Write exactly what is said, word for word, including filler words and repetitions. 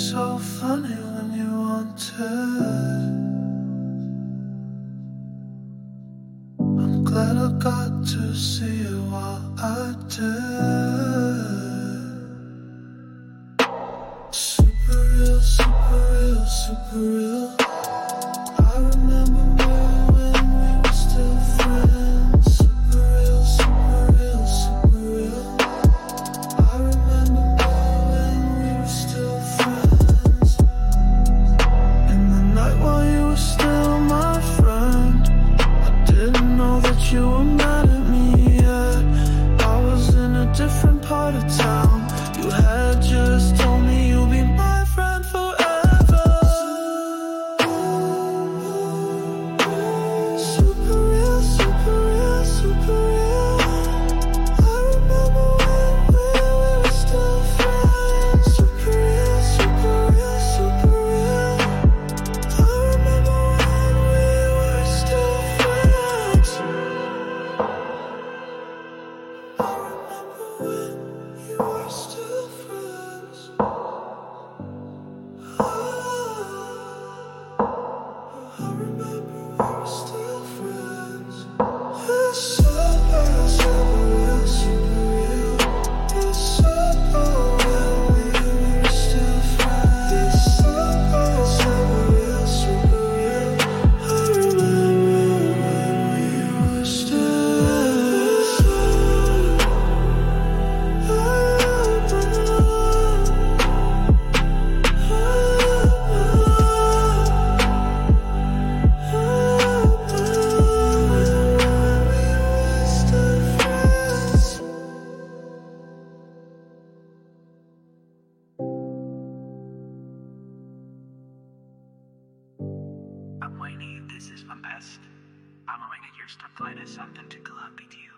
so funny when you wanted. I'm glad I got to see you while I did. Super real, super real, super real. I remember more when we were still friends. Super real, super real, super real. I remember more when we were still friends. In the night while you were still my friend, I didn't know that you were mad at me yet. I was in a different part of town. You had just told me you'll be my friend forever. Super real, super real, super real. I remember when we were still friends. Super real, super real, super real. I remember when we were still friends. I remember when you were still friends. I remember we were still friends. It's super, super real, super real. It's super when we were still friends. It's super, super real, super real. I remember when we were still friends. I'm Wayne, this is my best. I'm gonna get your stuff playing as something to club with you.